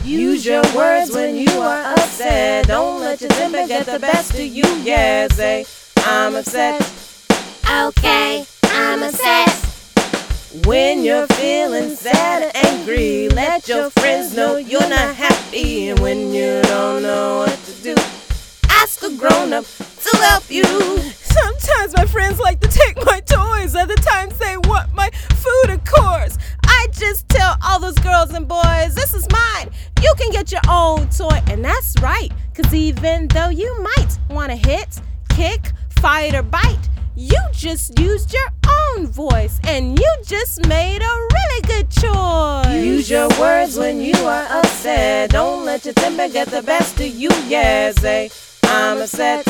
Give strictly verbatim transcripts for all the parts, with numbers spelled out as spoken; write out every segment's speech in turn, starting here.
Use your words when you are upset. Don't let your temper get the best of you. Yeah, say, I'm upset. Okay, I'm upset. When you're feeling sad and angry, let your friends know you're not happy. And when you don't know what to do, ask a grown-up to help you. Sometimes my friends like to take my toys. Other times they want my food, of course. I just tell all those girls and boys, this is mine. You can get your own toy. And that's right, cause even though you might want to hit, kick, fight, or bite, you just used your own voice, and you just made a really good choice. Use your words when you are upset. Don't let your temper get the best of you. Yeah, say, I'm upset.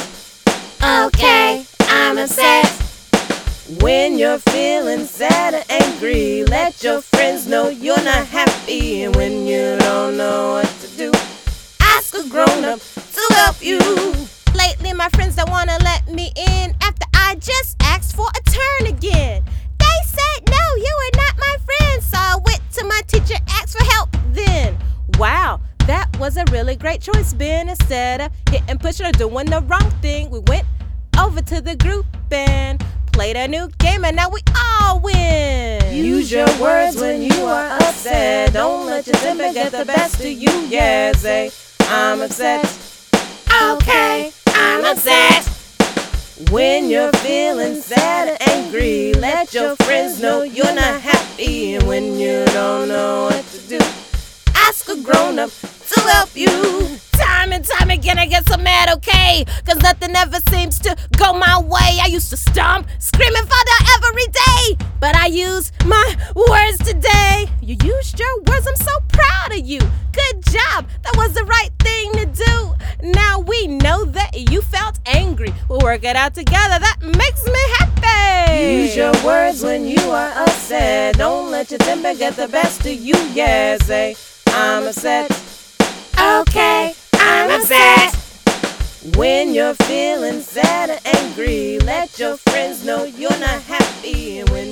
Okay, I'm upset. When you're feeling sad and angry, let your friends know you're not happy. And when you don't know what to do, ask a grown-up to help you. Lately my friends don't wanna let me in after I just asked for a turn again. They said no, you are not my friend, so I went to my teacher, asked for help then. Wow, that was a really great choice, Ben. Instead of hitting, pushing, or doing the wrong thing, we went over to the group and played a new game, and now we all win. Use your words when you are upset. Don't let your temper get the best of you. Yeah, say, I'm upset. Okay, I'm upset. When you're feeling sad and angry, let your friends know you're not happy. And when you don't know what to do, ask a grown-up to help you. Time and time again I get so mad, okay? Cause nothing ever seems to go my way. I used to stomp, scream and fall down every day, but I use my words today. You used your words, I'm so proud of you. Good job, that was the right thing to do. Now we know that you felt angry. We'll work it out together, that makes me happy. Use your words when you are upset. Don't let your temper get the best of you. Yeah, say, I'm upset. Okay, I'm upset. When you're feeling sad and angry, let your friends know you're not happy. And when